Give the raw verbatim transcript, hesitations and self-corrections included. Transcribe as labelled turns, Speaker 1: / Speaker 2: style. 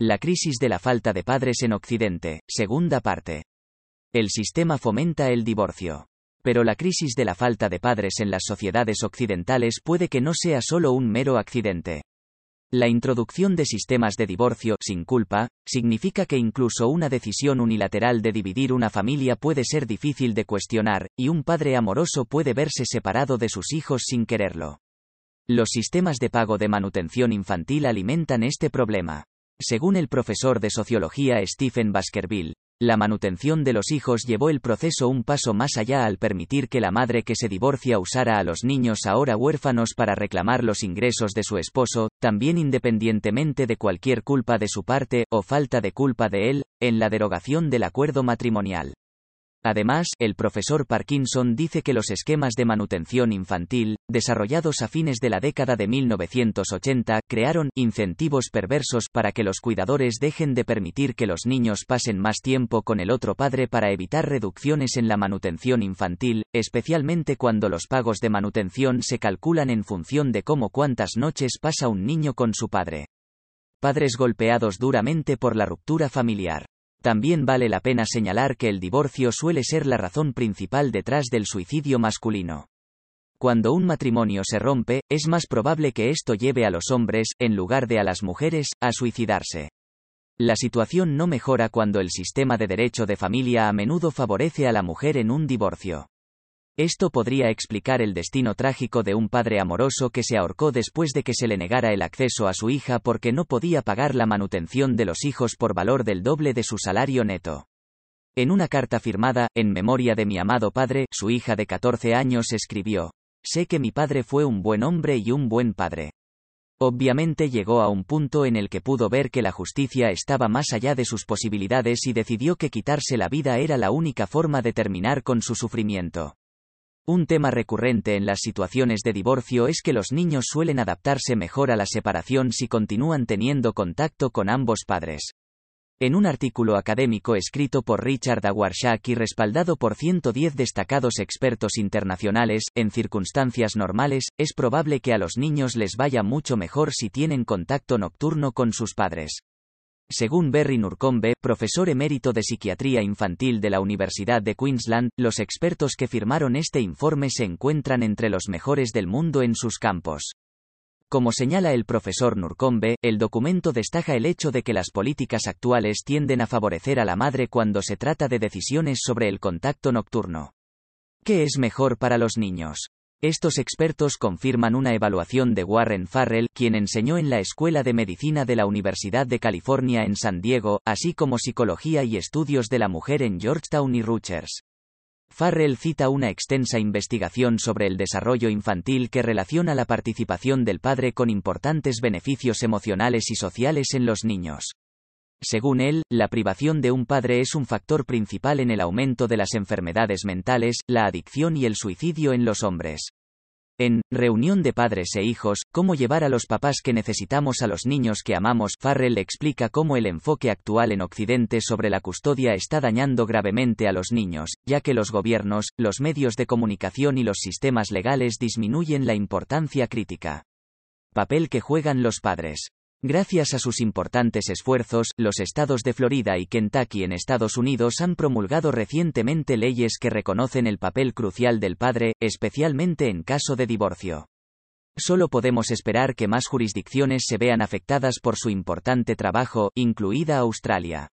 Speaker 1: La crisis de la falta de padres en Occidente, segunda parte. El sistema fomenta el divorcio. Pero la crisis de la falta de padres en las sociedades occidentales puede que no sea solo un mero accidente. La introducción de sistemas de divorcio sin culpa significa que incluso una decisión unilateral de dividir una familia puede ser difícil de cuestionar, y un padre amoroso puede verse separado de sus hijos sin quererlo. Los sistemas de pago de manutención infantil alimentan este problema. Según el profesor de sociología Stephen Baskerville, la manutención de los hijos llevó el proceso un paso más allá al permitir que la madre que se divorcia usara a los niños ahora huérfanos para reclamar los ingresos de su esposo, también independientemente de cualquier culpa de su parte, o falta de culpa de él, en la derogación del acuerdo matrimonial. Además, el profesor Parkinson dice que los esquemas de manutención infantil, desarrollados a fines de la década de mil novecientos ochenta, crearon incentivos perversos para que los cuidadores dejen de permitir que los niños pasen más tiempo con el otro padre para evitar reducciones en la manutención infantil, especialmente cuando los pagos de manutención se calculan en función de cómo cuántas noches pasa un niño con su padre. Padres golpeados duramente por la ruptura familiar. También vale la pena señalar que el divorcio suele ser la razón principal detrás del suicidio masculino. Cuando un matrimonio se rompe, es más probable que esto lleve a los hombres, en lugar de a las mujeres, a suicidarse. La situación no mejora cuando el sistema de derecho de familia a menudo favorece a la mujer en un divorcio. Esto podría explicar el destino trágico de un padre amoroso que se ahorcó después de que se le negara el acceso a su hija porque no podía pagar la manutención de los hijos por valor del doble de su salario neto. En una carta firmada, en memoria de mi amado padre, su hija de catorce años escribió: «Sé que mi padre fue un buen hombre y un buen padre». Obviamente llegó a un punto en el que pudo ver que la justicia estaba más allá de sus posibilidades y decidió que quitarse la vida era la única forma de terminar con su sufrimiento. Un tema recurrente en las situaciones de divorcio es que los niños suelen adaptarse mejor a la separación si continúan teniendo contacto con ambos padres. En un artículo académico escrito por Richard Awarshak y respaldado por ciento diez destacados expertos internacionales, en circunstancias normales, es probable que a los niños les vaya mucho mejor si tienen contacto nocturno con sus padres. Según Berry Nurcombe, profesor emérito de psiquiatría infantil de la Universidad de Queensland, los expertos que firmaron este informe se encuentran entre los mejores del mundo en sus campos. Como señala el profesor Nurcombe, el documento destaca el hecho de que las políticas actuales tienden a favorecer a la madre cuando se trata de decisiones sobre el contacto nocturno. ¿Qué es mejor para los niños? Estos expertos confirman una evaluación de Warren Farrell, quien enseñó en la Escuela de Medicina de la Universidad de California en San Diego, así como Psicología y Estudios de la Mujer en Georgetown y Rutgers. Farrell cita una extensa investigación sobre el desarrollo infantil que relaciona la participación del padre con importantes beneficios emocionales y sociales en los niños. Según él, la privación de un padre es un factor principal en el aumento de las enfermedades mentales, la adicción y el suicidio en los hombres. En Reunión de padres e hijos, cómo llevar a los papás que necesitamos a los niños que amamos, Farrell explica cómo el enfoque actual en Occidente sobre la custodia está dañando gravemente a los niños, ya que los gobiernos, los medios de comunicación y los sistemas legales disminuyen la importancia crítica. Papel que juegan los padres. Gracias a sus importantes esfuerzos, los estados de Florida y Kentucky en Estados Unidos han promulgado recientemente leyes que reconocen el papel crucial del padre, especialmente en caso de divorcio. Solo podemos esperar que más jurisdicciones se vean afectadas por su importante trabajo, incluida Australia.